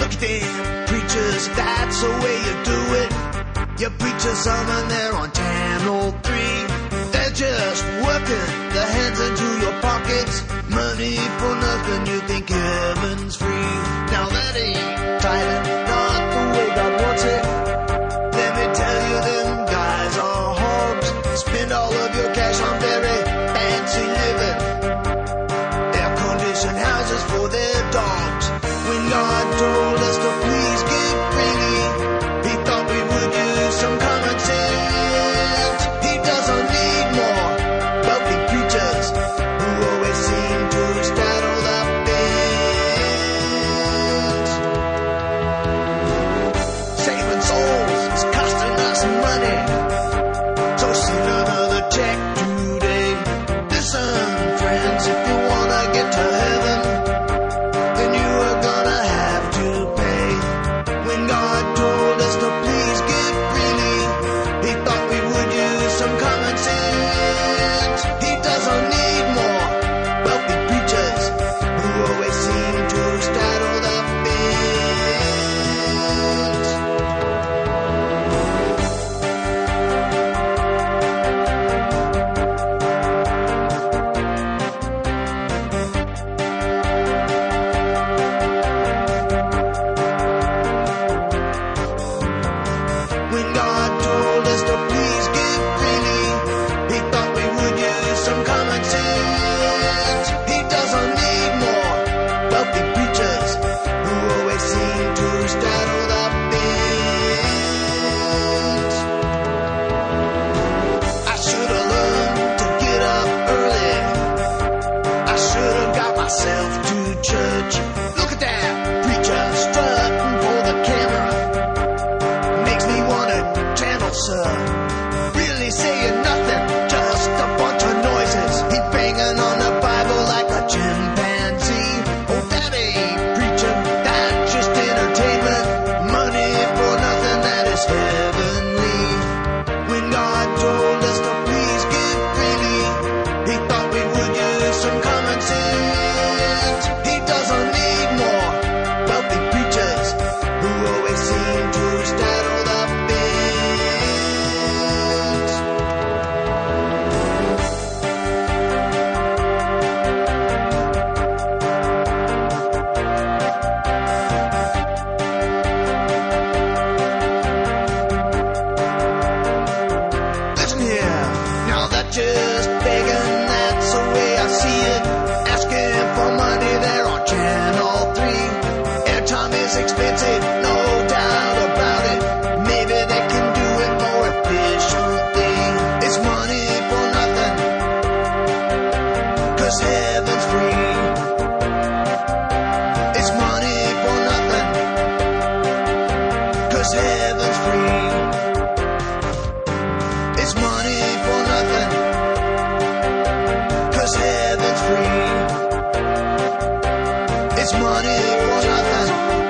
Look at them preachers, that's the way you do it. You preach a sermon there on Channel 3. They're just working their hands into your pockets. Money for nothing, you think heaven's free. Now that ain't tight and not the way God wants it. Let me tell you, them guys are hogs. Spend all of your cash on very fancy living. Air-conditioned houses for their dogs. When God told us to please give freely, He thought we would use some common sense. He doesn't need more wealthy preachers who always seem to straddle the fence. Saving souls is costing us money, so send another check today. Listen, friends, if you wanna get to heaven, then you are gonna have to pay. When God told us to please give freely, He thought we would use some common sense. He doesn't need more wealthy preachers who always seem to straddle the fence. When God told us to please give freely, He thought we would use some common sense. He doesn't need more wealthy preachers who always seem to straddle the fence. I should have learned to get up early. I should have got myself to church. Look at that preacher strutting for the camera. Makes me wanna channel, sir. Really saying nothing, just a bunch of noises. He's banging on the Bible like a chimpanzee. Oh, that ain't preaching, that's just entertainment. Money for nothing, that is heavenly. When God told us to please give freely, He thought we would use some common sense. He doesn't need more wealthy preachers who always seem to straddle the fence. Listen here, now that just begging, that's the way I see it. Asking for money there on Channel 3. Airtime is expensive, no doubt about it. Maybe they can do it more efficiently. It's money for nothing, 'cause heaven's free. It's money for nothing, 'cause heaven's free. It's money for nothing, 'cause heaven's free. It's money for nothing.